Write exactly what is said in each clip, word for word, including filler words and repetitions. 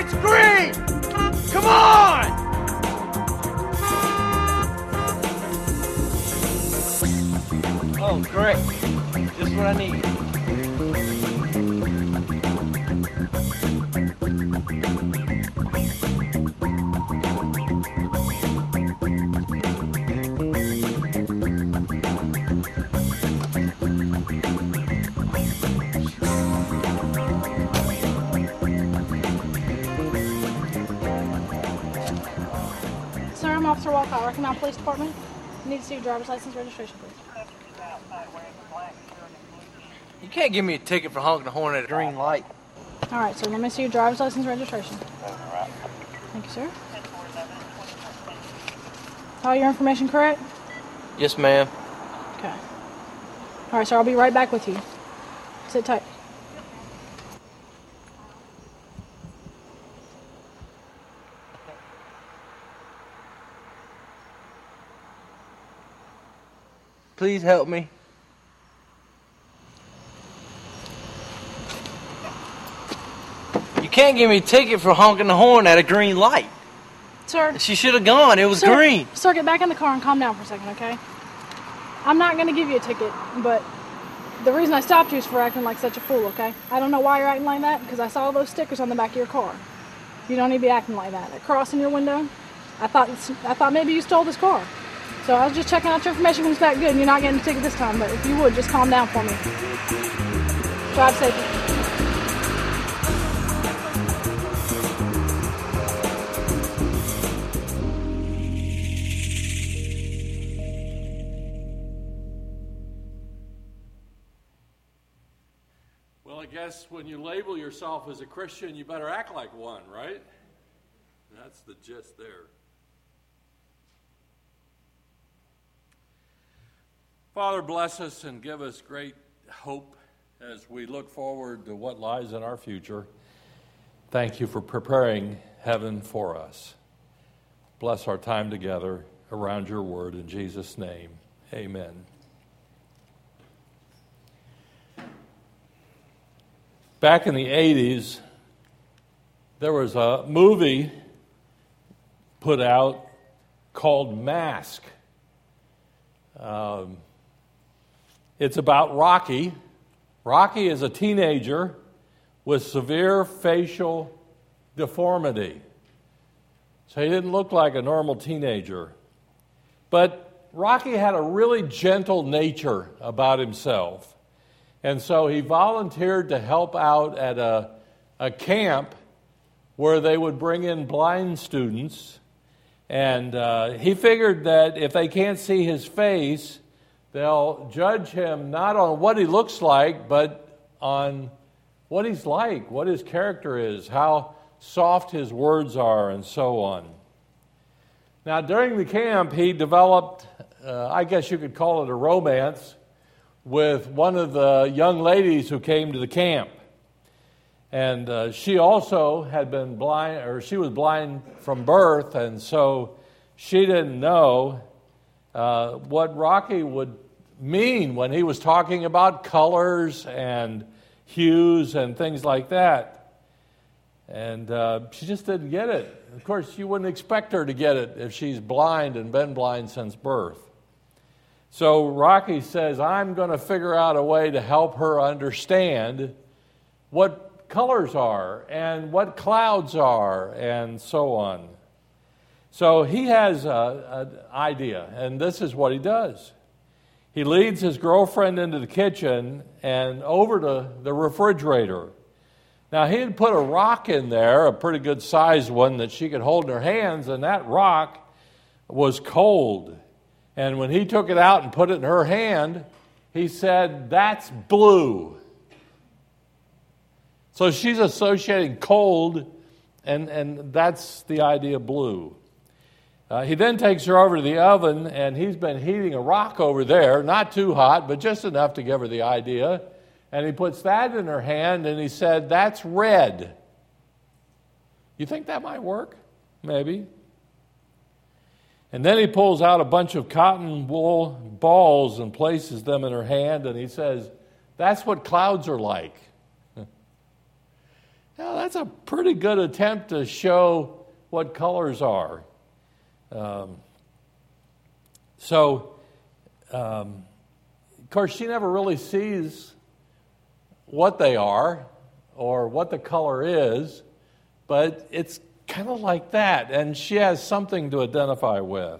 It's green! Come on! Oh, great. Just what I need. Sir, I'm Officer Walcott, Rockingham Police Department. I need to see your driver's license registration, please. You can't give me a ticket for honking the horn at a green light. All right, sir, let me see your driver's license registration. Thank you, sir. All your information correct? Yes, ma'am. Okay. All right, sir, I'll be right back with you. Sit tight. Please help me. You can't give me a ticket for honking the horn at a green light. Sir. She should have gone. It was sir, green. Sir, get back in the car and calm down for a second, okay? I'm not going to give you a ticket, but the reason I stopped you is for acting like such a fool, okay? I don't know why you're acting like that, because I saw those stickers on the back of your car. You don't need to be acting like that. That cross in your window, I thought I thought maybe you stole this car. So I was just checking out your information comes back good, and you're not getting a ticket this time, but if you would, just calm down for me. Drive safely. Well, I guess when you label yourself as a Christian, you better act like one, right? That's the gist there. Father, bless us and give us great hope as we look forward to what lies in our future. Thank you for preparing heaven for us. Bless our time together around your word in Jesus' name. Amen. Back in the eighties, there was a movie put out called Mask. Um, it's about Rocky. Rocky is a teenager with severe facial deformity. So he didn't look like a normal teenager. But Rocky had a really gentle nature about himself. And so he volunteered to help out at a, a camp where they would bring in blind students. And uh, he figured that if they can't see his face, they'll judge him not on what he looks like, but on what he's like, what his character is, how soft his words are, and so on. Now, during the camp, he developed, uh, I guess you could call it a romance, with one of the young ladies who came to the camp. And uh, she also had been blind, or she was blind from birth, and so she didn't know uh, what Rocky would mean when he was talking about colors and hues and things like that. And uh, she just didn't get it. Of course, you wouldn't expect her to get it if she's blind and been blind since birth. So Rocky says, I'm going to figure out a way to help her understand what colors are and what clouds are and so on. So he has an idea, and this is what he does. He leads his girlfriend into the kitchen and over to the refrigerator. Now, he had put a rock in there, a pretty good sized one that she could hold in her hands, and that rock was cold. And when he took it out and put it in her hand, he said, that's blue. So she's associating cold, and, and that's the idea of blue. Uh, he then takes her over to the oven, and he's been heating a rock over there, not too hot, but just enough to give her the idea. And he puts that in her hand, and he said, that's red. You think that might work? Maybe. And then he pulls out a bunch of cotton wool balls and places them in her hand, and he says, that's what clouds are like. Now, that's a pretty good attempt to show what colors are. Um, so, um, of course, she never really sees what they are or what the color is, but it's kind of like that, and she has something to identify with.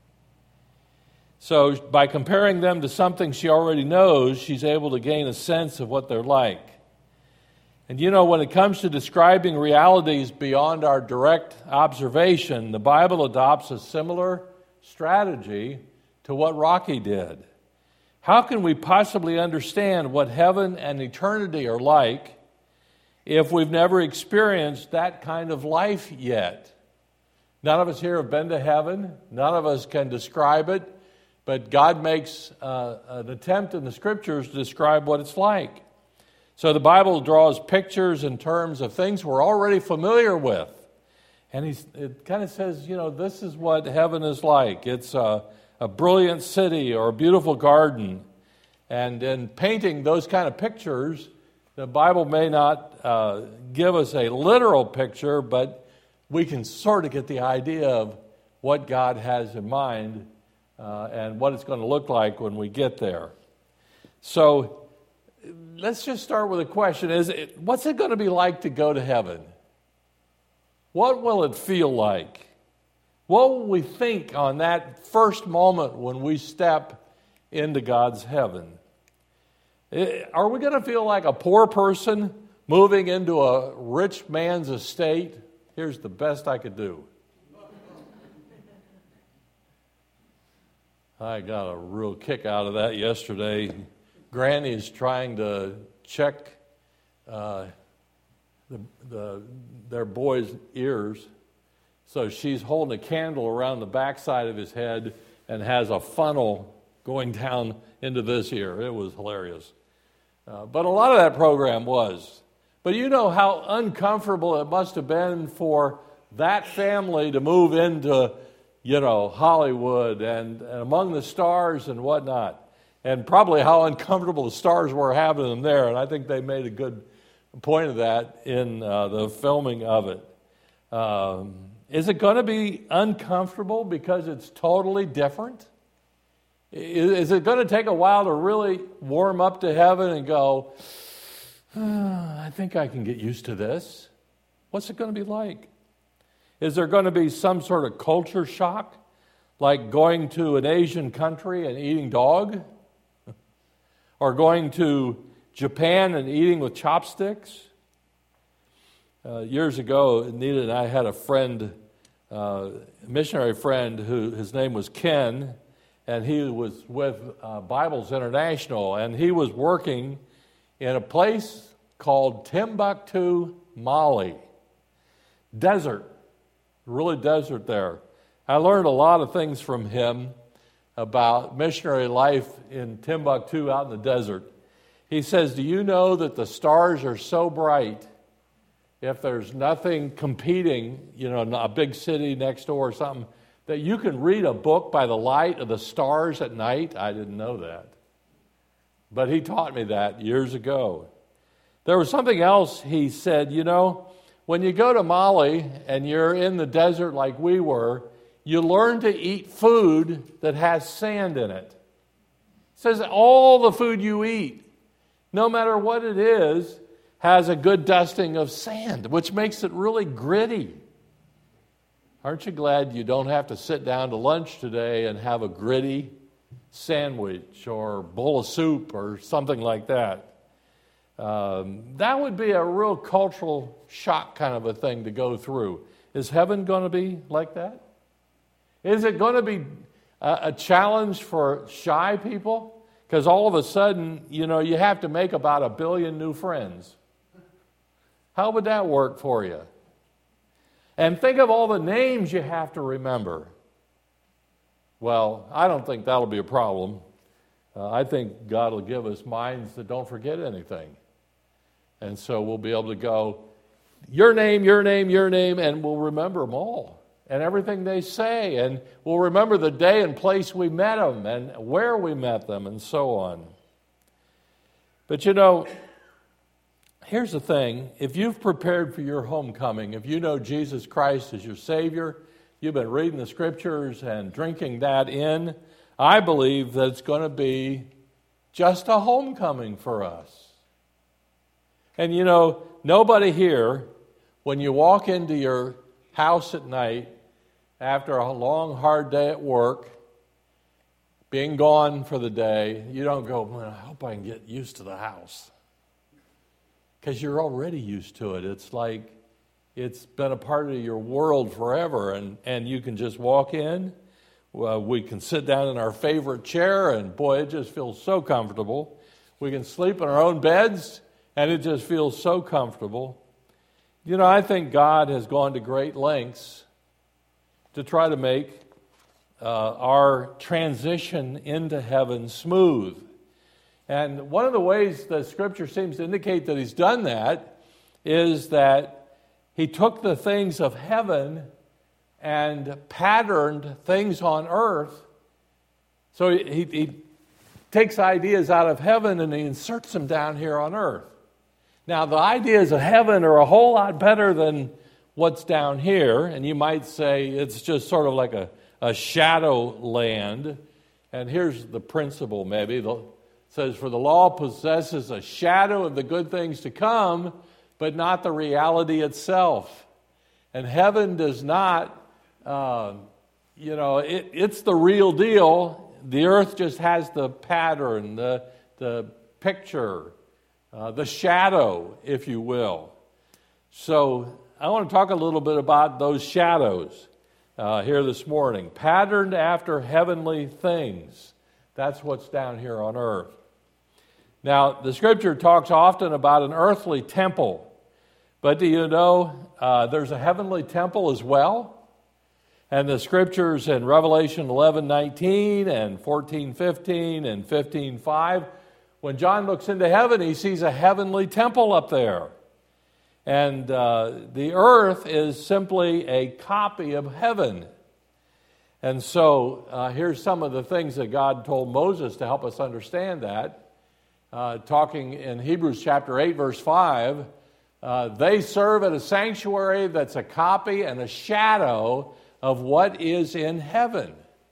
So by comparing them to something she already knows, she's able to gain a sense of what they're like. And you know, when it comes to describing realities beyond our direct observation, the Bible adopts a similar strategy to what Rocky did. How can we possibly understand what heaven and eternity are like if we've never experienced that kind of life yet? None of us here have been to heaven. None of us can describe it. But God makes uh, an attempt in the Scriptures to describe what it's like. So the Bible draws pictures in terms of things we're already familiar with. And he's, it kind of says, you know, this is what heaven is like. It's a, a brilliant city or a beautiful garden. And in painting those kind of pictures, the Bible may not uh, give us a literal picture, but we can sort of get the idea of what God has in mind uh, and what it's going to look like when we get there. So let's just start with a question. Is it, what's it going to be like to go to heaven? What will it feel like? What will we think on that first moment when we step into God's heaven? Are we going to feel like a poor person moving into a rich man's estate? Here's the best I could do. I got a real kick out of that yesterday. Granny's trying to check uh, the, the, their boy's ears. So she's holding a candle around the backside of his head and has a funnel going down into this ear. It was hilarious. Uh, but a lot of that program was. But you know how uncomfortable it must have been for that family to move into, you know, Hollywood and, and among the stars and whatnot. And probably how uncomfortable the stars were having them there. And I think they made a good point of that in uh, the filming of it. Um, is it going to be uncomfortable because it's totally different? Is it going to take a while to really warm up to heaven and go, oh, I think I can get used to this? What's it going to be like? Is there going to be some sort of culture shock, like going to an Asian country and eating dog? Or going to Japan and eating with chopsticks? Uh, years ago, Nita and I had a friend, uh, a missionary friend, who his name was Ken, and he was with uh, Bibles International, and he was working in a place called Timbuktu, Mali. Desert, really desert there. I learned a lot of things from him about missionary life in Timbuktu out in the desert. He says, do you know that the stars are so bright, if there's nothing competing, you know, a big city next door or something, that you can read a book by the light of the stars at night? I didn't know that. But he taught me that years ago. There was something else he said, you know, when you go to Mali and you're in the desert like we were, you learn to eat food that has sand in it. It says all the food you eat, no matter what it is, has a good dusting of sand, which makes it really gritty. Aren't you glad you don't have to sit down to lunch today and have a gritty sandwich or bowl of soup or something like that? Um, that would be a real cultural shock kind of a thing to go through. Is heaven going to be like that? Is it going to be a, a challenge for shy people? Because all of a sudden, you know, you have to make about a billion new friends. How would that work for you? And think of all the names you have to remember. Well, I don't think that'll be a problem. Uh, I think God will give us minds that don't forget anything. And so we'll be able to go, your name, your name, your name, and we'll remember them all. And everything they say, and we'll remember the day and place we met them, and where we met them, and so on. But you know, here's the thing. If you've prepared for your homecoming, if you know Jesus Christ as your Savior, you've been reading the Scriptures and drinking that in, I believe that it's going to be just a homecoming for us. And you know, nobody here, when you walk into your house at night after a long, hard day at work, being gone for the day, you don't go, man, I hope I can get used to the house. Because you're already used to it. It's like it's been a part of your world forever, and, and you can just walk in. Well, we can sit down in our favorite chair, and boy, it just feels so comfortable. We can sleep in our own beds, and it just feels so comfortable. You know, I think God has gone to great lengths to try to make uh, our transition into heaven smooth. And one of the ways the Scripture seems to indicate that He's done that is that He took the things of heaven and patterned things on earth. So he, he, he takes ideas out of heaven and He inserts them down here on earth. Now, the ideas of heaven are a whole lot better than what's down here, and you might say it's just sort of like a, a shadow land. And here's the principle, maybe. The, it says, for the law possesses a shadow of the good things to come, but not the reality itself. And heaven does not, uh, you know, it, it's the real deal. The earth just has the pattern, the, the picture, uh, the shadow, if you will. So I want to talk a little bit about those shadows uh, here this morning. Patterned after heavenly things. That's what's down here on earth. Now, the Scripture talks often about an earthly temple. But do you know uh, there's a heavenly temple as well? And the Scriptures in Revelation eleven nineteen and fourteen fifteen and fifteen five, when John looks into heaven, he sees a heavenly temple up there. And uh, the earth is simply a copy of heaven. And so uh, here's some of the things that God told Moses to help us understand that. Uh, talking in Hebrews chapter eight, verse five, uh, they serve at a sanctuary that's a copy and a shadow of what is in heaven.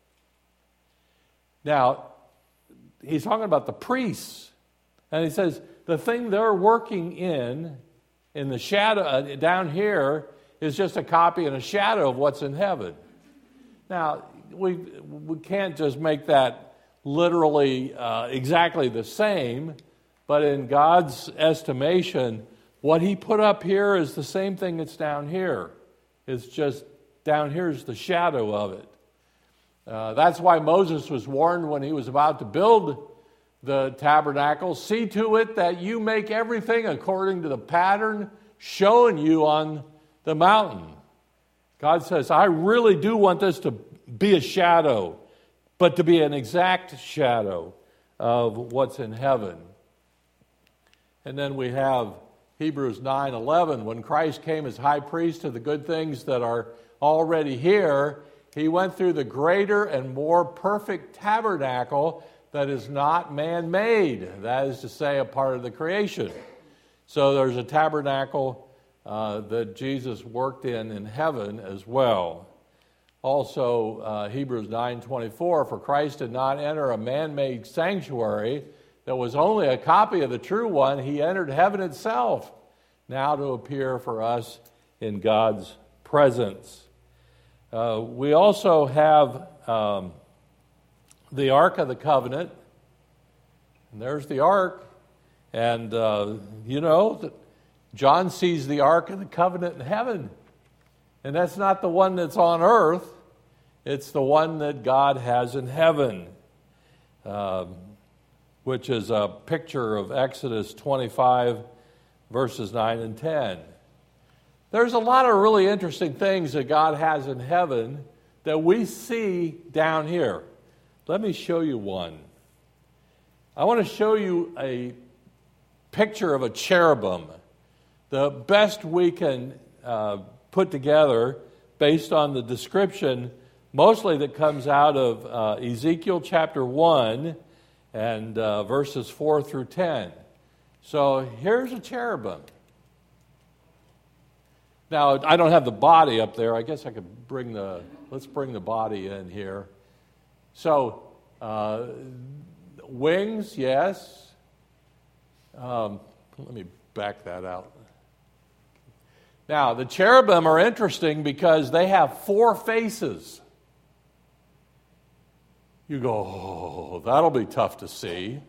Now, he's talking about the priests. And he says, the thing they're working in, in the shadow, uh, down here, is just a copy and a shadow of what's in heaven. Now, we, we can't just make that literally uh, exactly the same, but in God's estimation, what He put up here is the same thing that's down here. It's just down here's the shadow of it. Uh, that's why Moses was warned when he was about to build the tabernacle, see to it that you make everything according to the pattern shown you on the mountain. God says, I really do want this to be a shadow, but to be an exact shadow of what's in heaven. And then we have Hebrews nine eleven. When Christ came as high priest of the good things that are already here, He went through the greater and more perfect tabernacle that is not man-made. That is to say, a part of the creation. So there's a tabernacle uh, that Jesus worked in in heaven as well. Also, uh, Hebrews nine twenty-four, for Christ did not enter a man-made sanctuary that was only a copy of the true one. He entered heaven itself, now to appear for us in God's presence. Uh, we also have um, the Ark of the Covenant. And there's the Ark. And, uh, you know, John sees the Ark of the Covenant in heaven. And that's not the one that's on earth. It's the one that God has in heaven, um, which is a picture of Exodus twenty-five, verses nine and ten. There's a lot of really interesting things that God has in heaven that we see down here. Let me show you one. I want to show you a picture of a cherubim. The best we can uh, put together based on the description mostly that comes out of uh, Ezekiel chapter one and uh, verses four through ten. So here's a cherubim. Now, I don't have the body up there. I guess I could bring the, let's bring the body in here. So, uh, wings, yes. Um, let me back that out. Now, the cherubim are interesting because they have four faces. You go, oh, that'll be tough to see.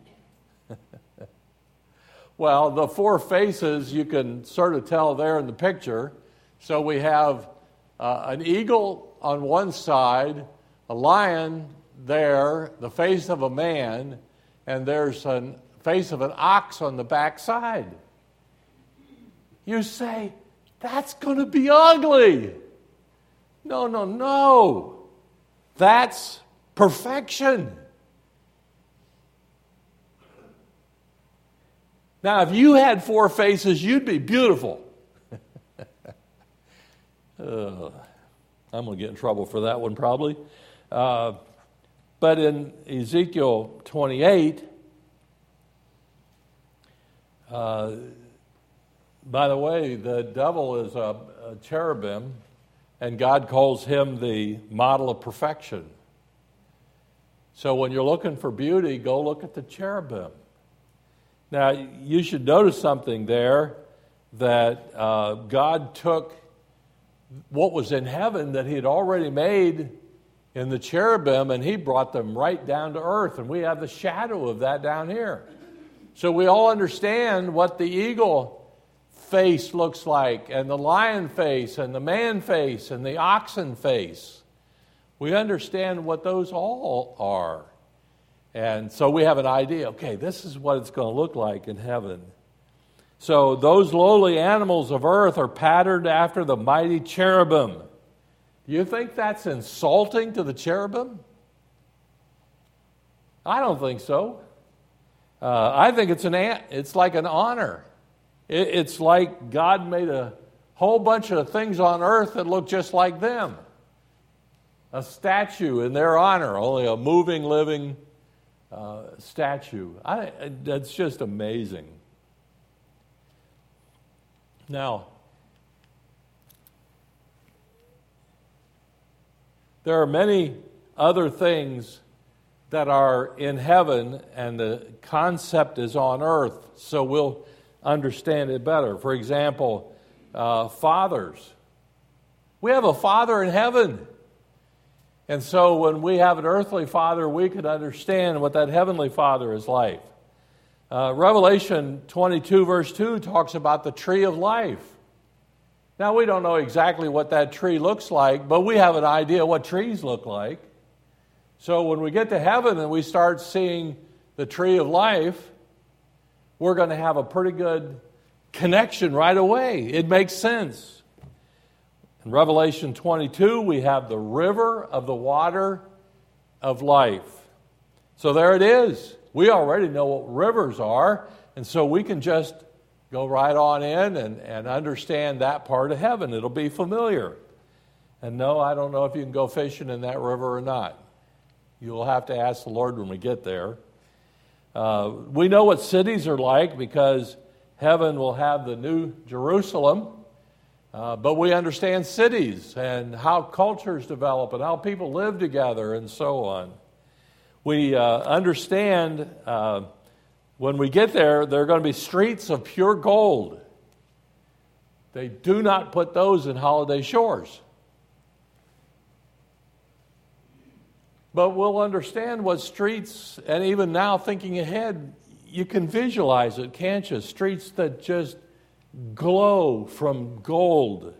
Well, the four faces you can sort of tell there in the picture. So we have uh, an eagle on one side, a lion there, the face of a man, and there's a face of an ox on the back side. You say, that's going to be ugly. No, no, no. That's perfection. Now, if you had four faces, you'd be beautiful. uh, I'm going to get in trouble for that one probably. Uh, but in Ezekiel twenty-eight, uh, by the way, the devil is a, a cherubim, and God calls him the model of perfection. So when you're looking for beauty, go look at the cherubim. Now, you should notice something there, that uh, God took what was in heaven that he had already made in the cherubim, and he brought them right down to earth, and we have the shadow of that down here. So we all understand what the eagle face looks like, and the lion face, and the man face, and the oxen face. We understand what those all are. And so we have an idea, okay, this is what it's going to look like in heaven. So those lowly animals of earth are patterned after the mighty cherubim. Do you think that's insulting to the cherubim? I don't think so. Uh, I think it's an it's like an honor. It, it's like God made a whole bunch of things on earth that look just like them. A statue in their honor, only a moving, living uh, statue. I, that's just amazing. Now, there are many other things that are in heaven, and the concept is on earth, so we'll understand it better. For example, uh, fathers. We have a father in heaven. And so when we have an earthly father, we can understand what that heavenly father is like. Uh, Revelation twenty-two, verse two, talks about the tree of life. Now, we don't know exactly what that tree looks like, but we have an idea what trees look like. So when we get to heaven and we start seeing the tree of life, we're going to have a pretty good connection right away. It makes sense. In Revelation twenty-two, we have the river of the water of life. So there it is. We already know what rivers are, and so we can just go right on in and, and understand that part of heaven. It'll be familiar. And no, I don't know if you can go fishing in that river or not. You'll have to ask the Lord when we get there. Uh, we know what cities are like because heaven will have the new Jerusalem. Uh, but we understand cities and how cultures develop and how people live together and so on. We uh, understand uh, when we get there, there are going to be streets of pure gold. They do not put those in Holiday Shores. But we'll understand what streets, and even now thinking ahead, you can visualize it, can't you? Streets that just glow from gold.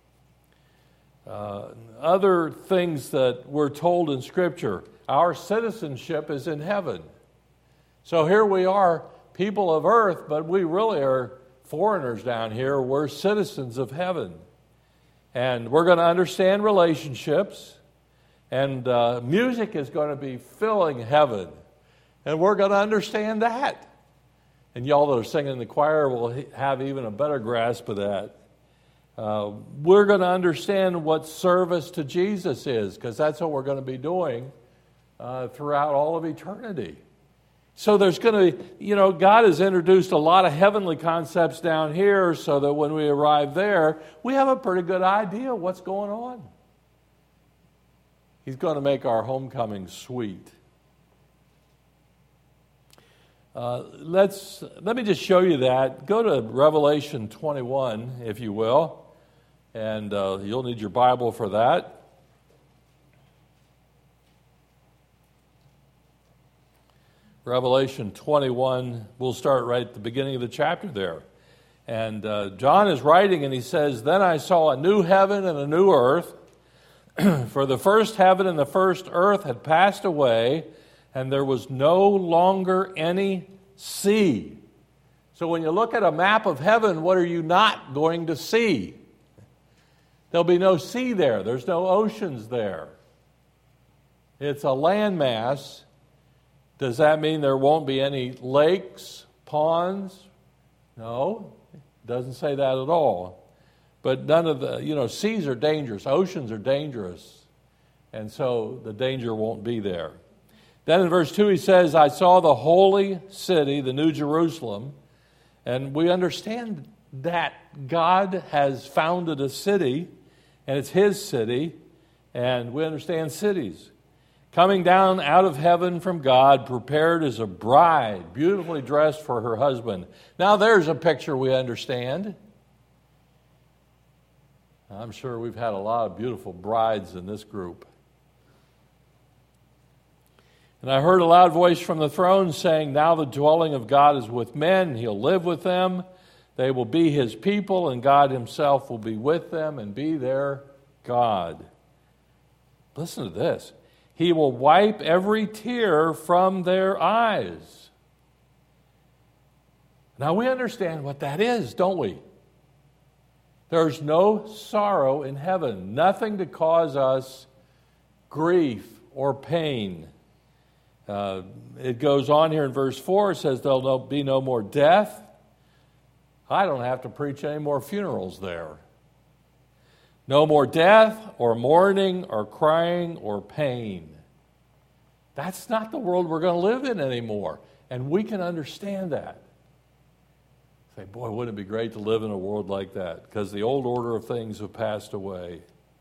Uh, other things that we're told in Scripture, our citizenship is in heaven. So here we are, people of earth, but we really are foreigners down here. We're citizens of heaven. And we're going to understand relationships, and uh, music is going to be filling heaven. And we're going to understand that. And y'all that are singing in the choir will have even a better grasp of that. Uh, we're going to understand what service to Jesus is, because that's what we're going to be doing uh, throughout all of eternity. So there's going to, you know, God has introduced a lot of heavenly concepts down here so that when we arrive there, we have a pretty good idea of what's going on. He's going to make our homecoming sweet. Uh, let's let me just show you that. Go to Revelation twenty-one, if you will, and uh, you'll need your Bible for that. Revelation twenty-one, we'll start right at the beginning of the chapter there. And uh, John is writing and he says, "Then I saw a new heaven and a new earth, for the first heaven and the first earth had passed away, and there was no longer any sea." So when you look at a map of heaven, what are you not going to see? There'll be no sea there. There's no oceans there. It's a landmass. Does that mean there won't be any lakes, ponds? No, it doesn't say that at all. But none of the, you know, seas are dangerous, oceans are dangerous, and so the danger won't be there. Then in verse two he says, "I saw the holy city, the New Jerusalem," and we understand that God has founded a city, and it's His city, and we understand cities. "Coming down out of heaven from God, prepared as a bride, beautifully dressed for her husband." Now there's a picture we understand. I'm sure we've had a lot of beautiful brides in this group. "And I heard a loud voice from the throne saying, 'Now the dwelling of God is with men. He'll live with them. They will be His people, and God Himself will be with them and be their God.'" Listen to this. "He will wipe every tear from their eyes." Now we understand what that is, don't we? There's no sorrow in heaven, nothing to cause us grief or pain. Uh, it goes on here in verse four, it says there'll be no more death. I don't have to preach any more funerals there. No more death or mourning or crying or pain. That's not the world we're going to live in anymore. And we can understand that. Say, boy, wouldn't it be great to live in a world like that? Because the old order of things have passed away.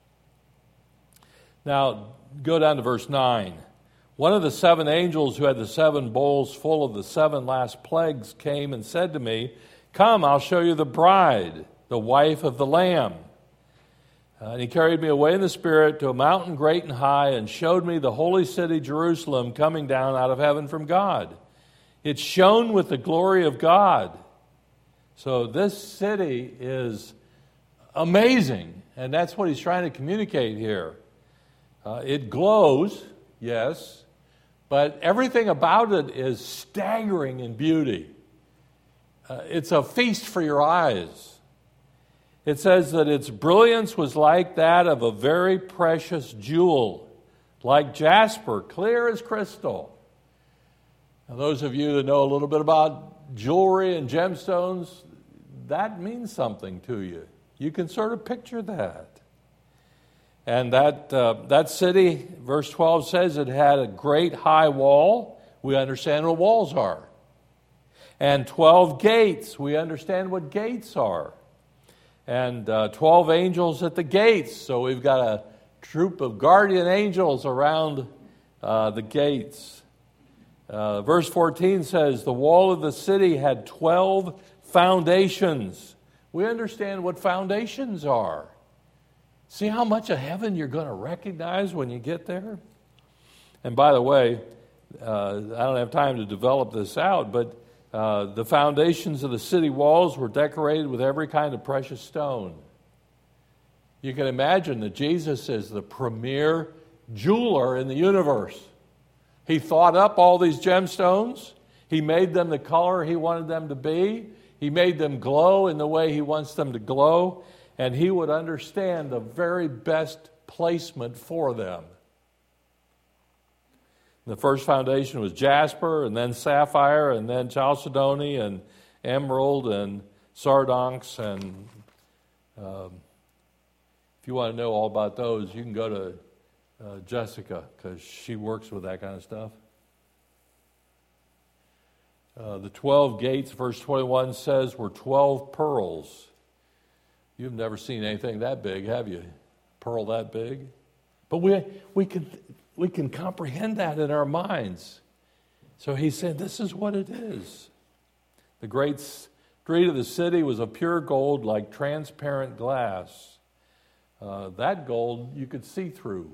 Now, go down to verse nine. "One of the seven angels who had the seven bowls full of the seven last plagues came and said to me, 'Come, I'll show you the bride, the wife of the Lamb.' Uh, and he carried me away in the Spirit to a mountain great and high and showed me the holy city Jerusalem coming down out of heaven from God. It shone with the glory of God." So this city is amazing, and that's what he's trying to communicate here. Uh, it glows, yes, but everything about it is staggering in beauty. Uh, it's a feast for your eyes. It says that its brilliance was like that of a very precious jewel, like jasper, clear as crystal. Now, those of you that know a little bit about jewelry and gemstones, that means something to you. You can sort of picture that. And that uh, that city, verse twelve says it had a great high wall. We understand what walls are. And twelve gates. We understand what gates are. And uh, twelve angels at the gates. So we've got a troop of guardian angels around uh, the gates. Uh, verse fourteen says, "The wall of the city had twelve foundations." We understand what foundations are. See how much of heaven you're going to recognize when you get there? And by the way, uh, I don't have time to develop this out, but uh, the foundations of the city walls were decorated with every kind of precious stone. You can imagine that Jesus is the premier jeweler in the universe. He thought up all these gemstones. He made them the color he wanted them to be. He made them glow in the way he wants them to glow. And he would understand the very best placement for them. The first foundation was jasper, and then sapphire, and then chalcedony, and emerald, and sardonyx. And um, if you want to know all about those, you can go to uh, Jessica, because she works with that kind of stuff. Uh, the twelve gates, verse twenty-one says, were twelve pearls. You've never seen anything that big, have you? Pearl that big? But we we can we can comprehend that in our minds. So he said, this is what it is. The great street of the city was of pure gold, like transparent glass. Uh, that gold you could see through.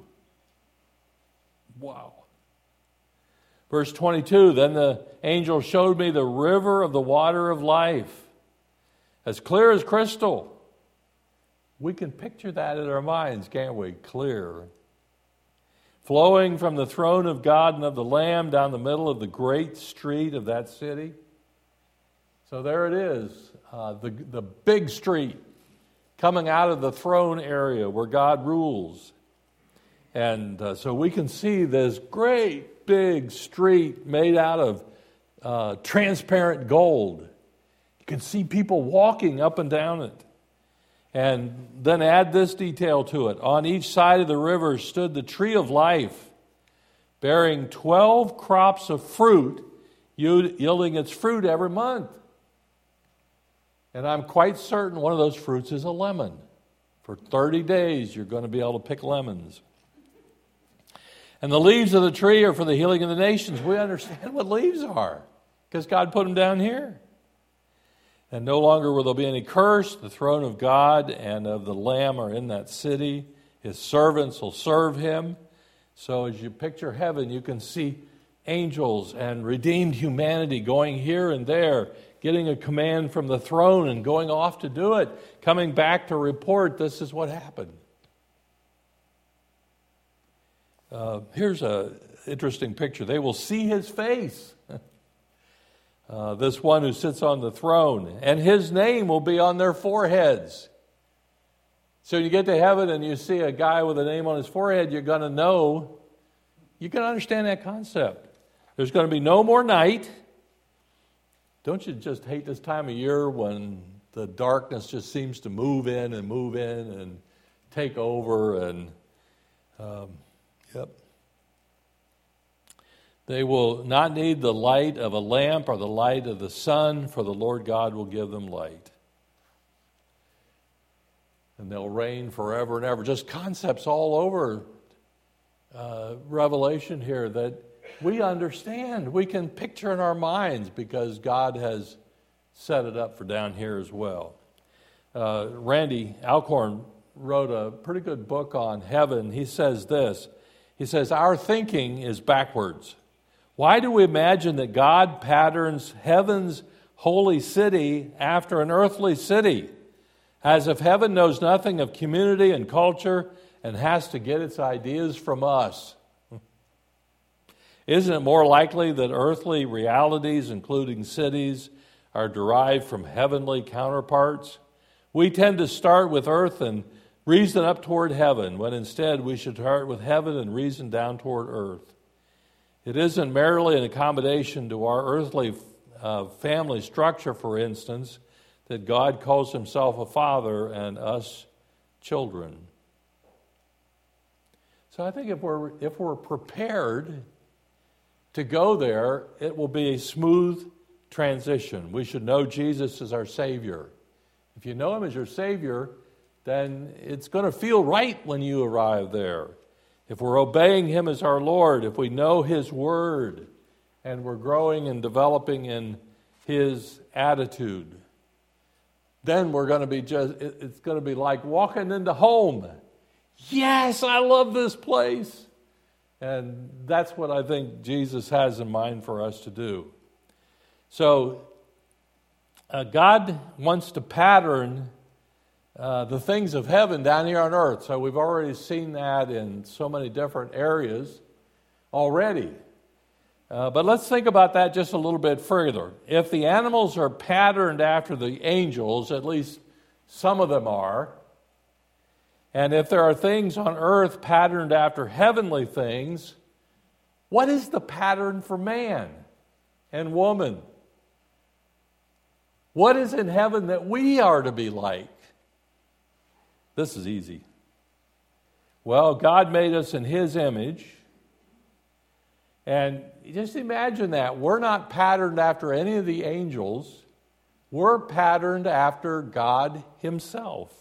Wow. Verse twenty-two, then the angel showed me the river of the water of life, as clear as crystal. We can picture that in our minds, can't we? Clear. Flowing from the throne of God and of the Lamb down the middle of the great street of that city. So there it is, uh, the, the big street coming out of the throne area where God rules. And uh, so we can see this great big street made out of uh, transparent gold. You can see people walking up and down it. And then add this detail to it. On each side of the river stood the tree of life, bearing twelve crops of fruit, yielding its fruit every month. And I'm quite certain one of those fruits is a lemon. For thirty days, you're going to be able to pick lemons. And the leaves of the tree are for the healing of the nations. We understand what leaves are, because God put them down here. And no longer will there be any curse. The throne of God and of the Lamb are in that city. His servants will serve him. So as you picture heaven, you can see angels and redeemed humanity going here and there, getting a command from the throne and going off to do it, coming back to report this is what happened. Uh, here's an interesting picture. They will see his face. Uh, this one who sits on the throne, and his name will be on their foreheads. So you get to heaven and you see a guy with a name on his forehead, you're going to know, you can understand that concept. There's going to be no more night. Don't you just hate this time of year when the darkness just seems to move in and move in and take over? And um, yep. They will not need the light of a lamp or the light of the sun, for the Lord God will give them light. And they'll reign forever and ever. Just concepts all over uh, Revelation here that we understand. We can picture in our minds because God has set it up for down here as well. Uh, Randy Alcorn wrote a pretty good book on heaven. He says this. He says, our thinking is backwards. Why do we imagine that God patterns heaven's holy city after an earthly city, as if heaven knows nothing of community and culture and has to get its ideas from us? Isn't it more likely that earthly realities, including cities, are derived from heavenly counterparts? We tend to start with earth and reason up toward heaven, when instead we should start with heaven and reason down toward earth. It isn't merely an accommodation to our earthly uh, family structure, for instance, that God calls himself a father and us children. So I think if we're, if we're prepared to go there, it will be a smooth transition. We should know Jesus as our Savior. If you know him as your Savior, then it's going to feel right when you arrive there. If we're obeying him as our Lord, if we know his word, and we're growing and developing in his attitude, then we're going to be just, it's going to be like walking into home. Yes, I love this place. And that's what I think Jesus has in mind for us to do. So, uh, God wants to pattern Uh, the things of heaven down here on earth. So we've already seen that in so many different areas already. Uh, but let's think about that just a little bit further. If the animals are patterned after the angels, at least some of them are, and if there are things on earth patterned after heavenly things, what is the pattern for man and woman? What is in heaven that we are to be like? This is easy. Well, God made us in his image, And just imagine that. We're not patterned after any of the angels. We're patterned after God himself.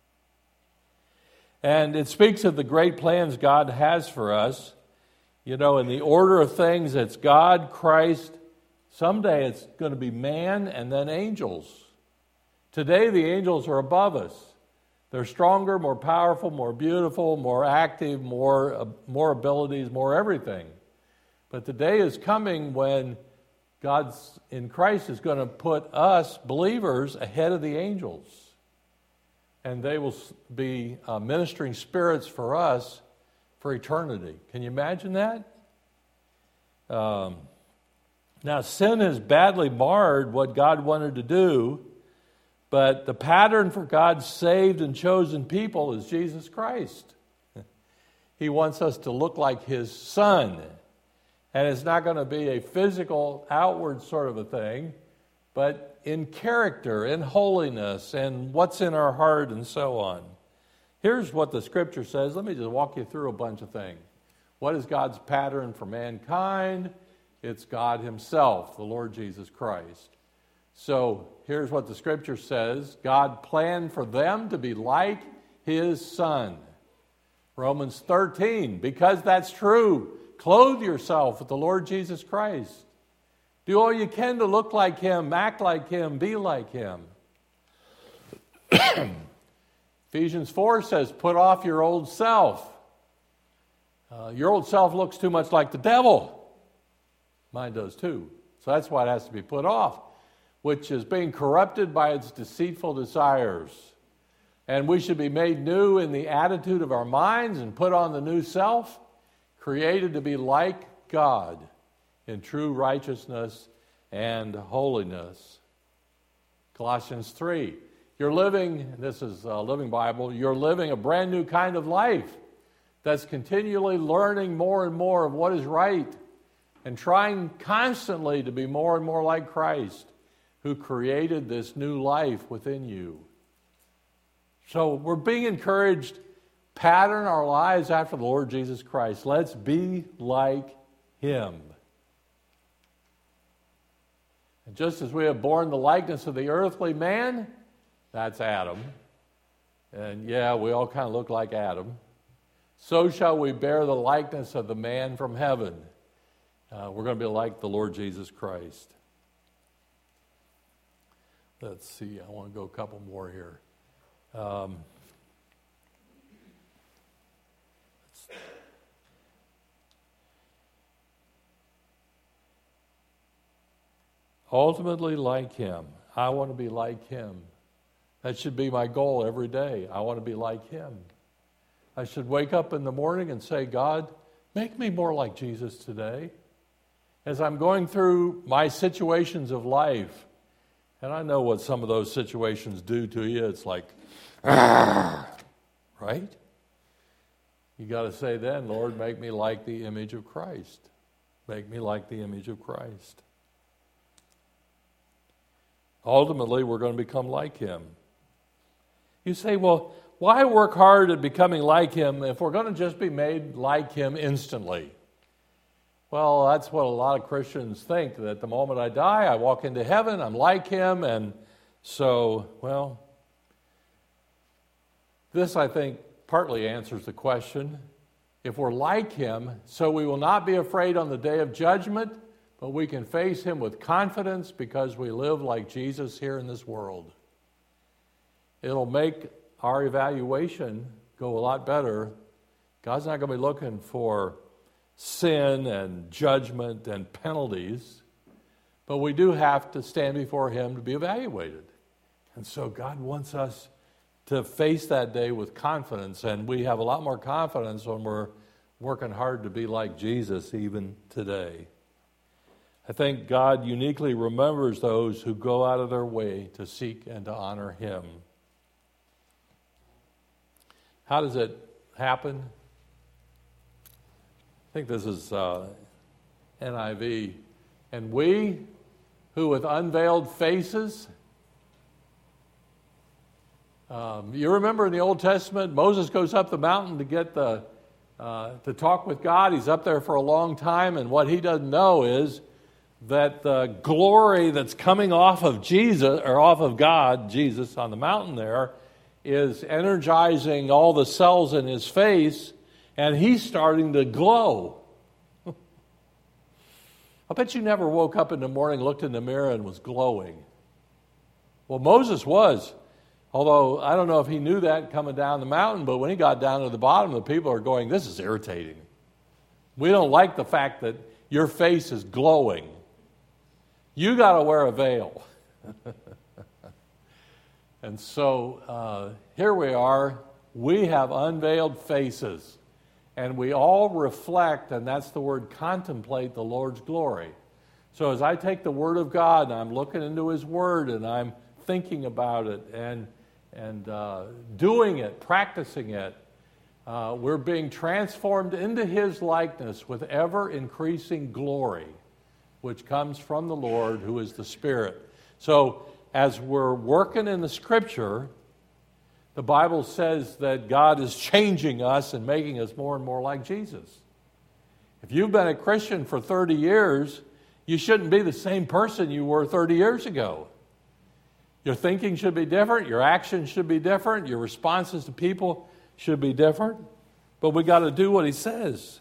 And it speaks of the great plans God has for us. You know, in the order of things, it's God, Christ. Someday it's going to be man and then angels. Today the angels are above us. They're stronger, more powerful, more beautiful, more active, more, uh, more abilities, more everything. But the day is coming when God's in Christ is going to put us believers ahead of the angels. And they will be uh, ministering spirits for us for eternity. Can you imagine that? Um, now, sin has badly marred what God wanted to do, but the pattern for God's saved and chosen people is Jesus Christ. He wants us to look like his Son. And it's not going to be a physical, outward sort of a thing, but in character, in holiness, and what's in our heart, and so on. Here's what the Scripture says. Let me just walk you through a bunch of things. What is God's pattern for mankind? It's God himself, the Lord Jesus Christ. So here's what the Scripture says. God planned for them to be like his Son. Romans thirteen, because that's true. Clothe yourself with the Lord Jesus Christ. Do all you can to look like him, act like him, be like him. Ephesians four says, put off your old self. Uh, your old self looks too much like the devil. Mine does too. So that's why it has to be put off, which is being corrupted by its deceitful desires. And we should be made new in the attitude of our minds and put on the new self, created to be like God in true righteousness and holiness. Colossians three, you're living, this is a Living Bible, you're living a brand new kind of life that's continually learning more and more of what is right and trying constantly to be more and more like Christ, who created this new life within you. So we're being encouraged, pattern our lives after the Lord Jesus Christ. Let's be like him. And just as we have borne the likeness of the earthly man, that's Adam. And yeah, we all kind of look like Adam. So shall we bear the likeness of the man from heaven. Uh, we're going to be like the Lord Jesus Christ. Let's see, I want to go a couple more here. Um, ultimately like him. I want to be like him. That should be my goal every day. I want to be like him. I should wake up in the morning and say, God, make me more like Jesus today. As I'm going through my situations of life, and I know what some of those situations do to you, it's like, right? You got to say then, Lord, make me like the image of Christ. Make me like the image of Christ. Ultimately, we're going to become like him. You say, well, why work hard at becoming like him if we're going to just be made like him instantly? Well, that's what a lot of Christians think, that the moment I die, I walk into heaven, I'm like him, and so, well, this, I think, partly answers the question. If we're like him, so we will not be afraid on the day of judgment, but we can face him with confidence because we live like Jesus here in this world. It'll make our evaluation go a lot better. God's not going to be looking for sin and judgment and penalties, but we do have to stand before him to be evaluated. And so God wants us to face that day with confidence, and we have a lot more confidence when we're working hard to be like Jesus even today. I think God uniquely remembers those who go out of their way to seek and to honor him. How does it happen? I think this is uh, N I V. And we, who with unveiled faces, um, you remember in the Old Testament, Moses goes up the mountain to get the uh, to talk with God. He's up there for a long time, and what he doesn't know is that the glory that's coming off of Jesus, or off of God, Jesus on the mountain there, is energizing all the cells in his face, and he's starting to glow. I bet you never woke up in the morning, looked in the mirror, and was glowing. Well, Moses was, although I don't know if he knew that coming down the mountain, but when he got down to the bottom, the people are going, this is irritating. We don't like the fact that your face is glowing. You got to wear a veil. And so uh, here we are. We have unveiled faces. And we all reflect, and that's the word contemplate, the Lord's glory. So as I take the Word of God and I'm looking into His Word and I'm thinking about it and, and uh, doing it, practicing it, uh, we're being transformed into His likeness with ever-increasing glory, which comes from the Lord, who is the Spirit. So as we're working in the Scripture, the Bible says that God is changing us and making us more and more like Jesus. If you've been a Christian for thirty years, you shouldn't be the same person you were thirty years ago. Your thinking should be different, your actions should be different, your responses to people should be different, but we got to do what He says.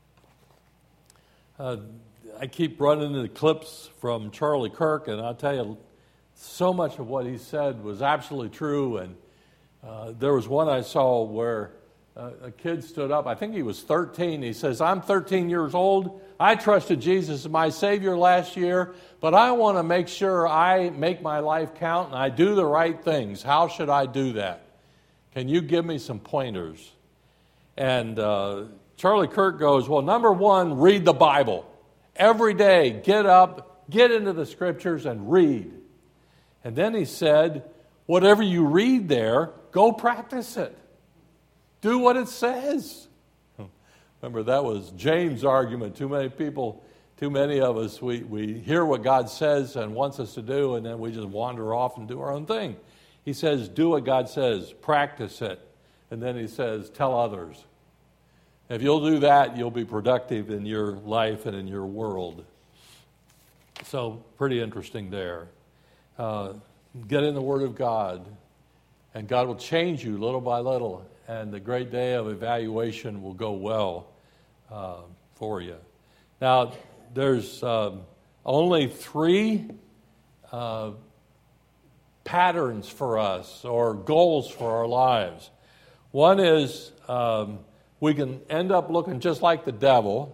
Uh, I keep running into clips from Charlie Kirk, and I'll tell you, so much of what he said was absolutely true. And uh, there was one I saw where uh, a kid stood up. I think he was thirteen. He says, I'm thirteen years old. I trusted Jesus as my Savior last year, but I want to make sure I make my life count and I do the right things. How should I do that? Can you give me some pointers? And uh, Charlie Kirk goes, well, number one, read the Bible. Every day, get up, get into the Scriptures and read. And then he said, whatever you read there, go practice it. Do what it says. Remember, that was James' argument. Too many people, too many of us, we, we hear what God says and wants us to do, and then we just wander off and do our own thing. He says, do what God says, practice it. And then he says, tell others. If you'll do that, you'll be productive in your life and in your world. So, pretty interesting there. Uh, get in the Word of God, and God will change you little by little, and the great day of evaluation will go well uh, for you. Now, there's um, only three uh, patterns for us, or goals for our lives. One is um, we can end up looking just like the devil,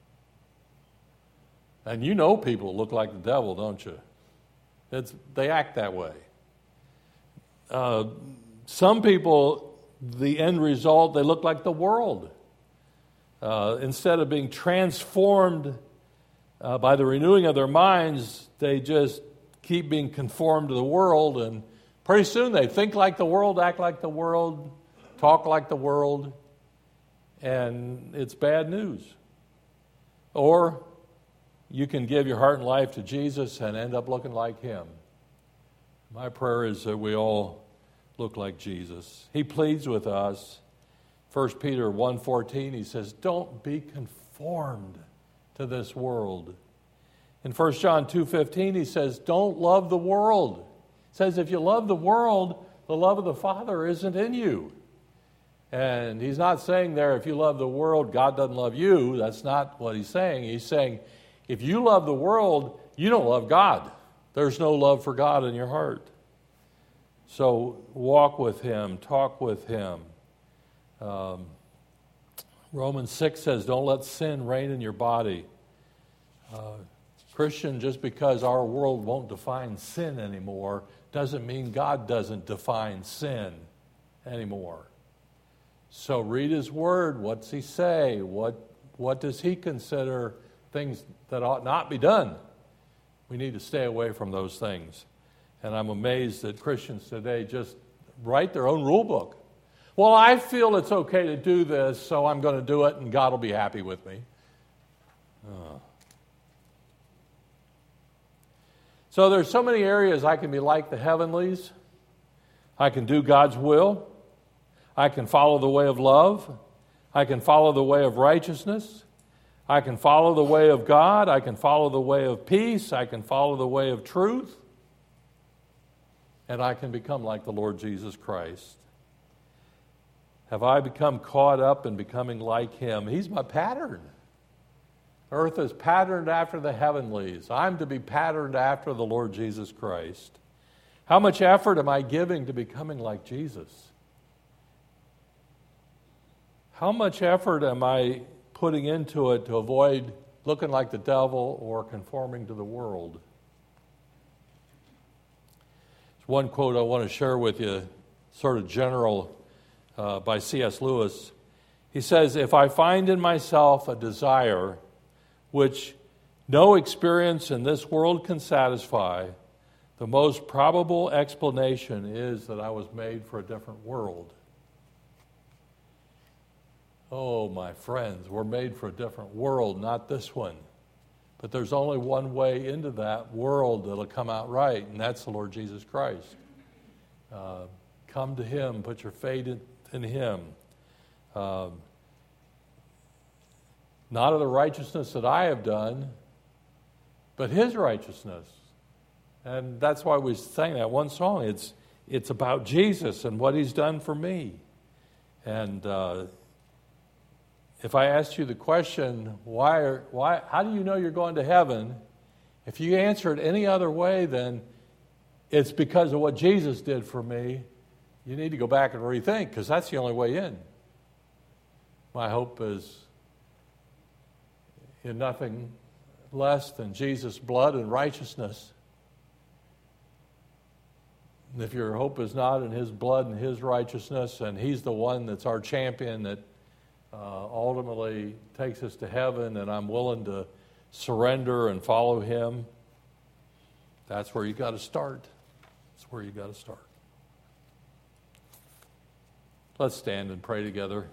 and you know people who look like the devil, don't you? It's, they act that way. Uh, some people, the end result, they look like the world. Uh, instead of being transformed uh, by the renewing of their minds, they just keep being conformed to the world, and pretty soon they think like the world, act like the world, talk like the world, and it's bad news. Or you can give your heart and life to Jesus and end up looking like Him. My prayer is that we all look like Jesus. He pleads with us. First Peter one fourteen, he says, don't be conformed to this world. In First John two fifteen, he says, don't love the world. He says, if you love the world, the love of the Father isn't in you. And he's not saying there, if you love the world, God doesn't love you. That's not what he's saying. He's saying, if you love the world, you don't love God. There's no love for God in your heart. So walk with Him, talk with Him. Um, Romans six says, don't let sin reign in your body. Uh, Christian, just because our world won't define sin anymore, doesn't mean God doesn't define sin anymore. So read His Word. What's He say? What, what does He consider things that ought not be done? We need to stay away from those things. And I'm amazed that Christians today just write their own rule book. Well, I feel it's okay to do this, so I'm going to do it, and God will be happy with me. Oh. So there's so many areas I can be like the heavenlies. I can do God's will. I can follow the way of love. I can follow the way of righteousness. I can follow the way of God. I can follow the way of peace. I can follow the way of truth. And I can become like the Lord Jesus Christ. Have I become caught up in becoming like Him? He's my pattern. Earth is patterned after the heavenlies. I'm to be patterned after the Lord Jesus Christ. How much effort am I giving to becoming like Jesus? How much effort am I putting into it to avoid looking like the devil or conforming to the world? There's one quote I want to share with you, sort of general, uh, by C S Lewis. He says, "If I find in myself a desire which no experience in this world can satisfy, the most probable explanation is that I was made for a different world." Oh, my friends, we're made for a different world, not this one. But there's only one way into that world that'll come out right, and that's the Lord Jesus Christ. Uh, come to Him, put your faith in, in Him. Um, not of the righteousness that I have done, but His righteousness. And that's why we sang that one song. It's it's about Jesus and what He's done for me. And uh, if I asked you the question, why, are, why, how do you know you're going to heaven? If you answer it any other way than it's because of what Jesus did for me, you need to go back and rethink, because that's the only way in. My hope is in nothing less than Jesus' blood and righteousness. And if your hope is not in His blood and His righteousness, and He's the one that's our champion that uh, ultimately takes us to heaven, and I'm willing to surrender and follow Him, that's where you got to start. That's where you got to start. Let's stand and pray together.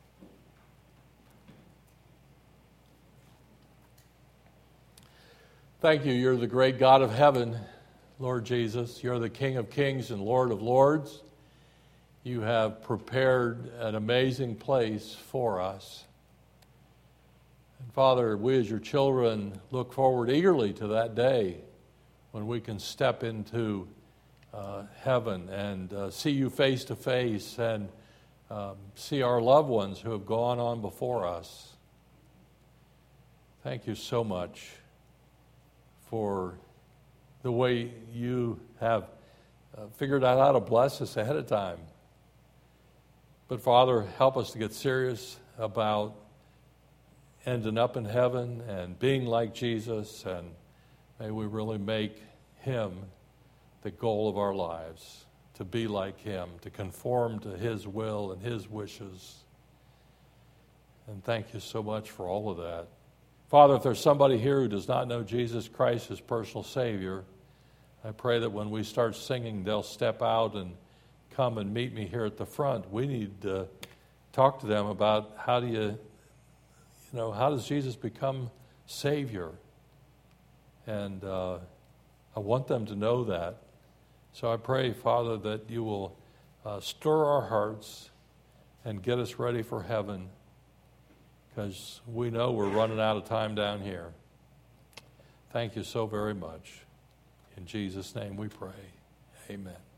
Thank you. You're the great God of heaven, Lord Jesus. You're the King of kings and Lord of lords. You have prepared an amazing place for us. And Father, we as your children look forward eagerly to that day when we can step into uh, heaven and uh, see you face to face and um, see our loved ones who have gone on before us. Thank you so much for the way you have uh, figured out how to bless us ahead of time. But Father, help us to get serious about ending up in heaven and being like Jesus, and may we really make Him the goal of our lives, to be like Him, to conform to His will and His wishes. And thank you so much for all of that. Father, if there's somebody here who does not know Jesus Christ as personal Savior, I pray that when we start singing, they'll step out and come and meet me here at the front. We need to talk to them about how do you, you know, how does Jesus become Savior? And uh, I want them to know that. So I pray, Father, that you will uh, stir our hearts and get us ready for heaven, because we know we're running out of time down here. Thank you so very much. In Jesus' name we pray. Amen.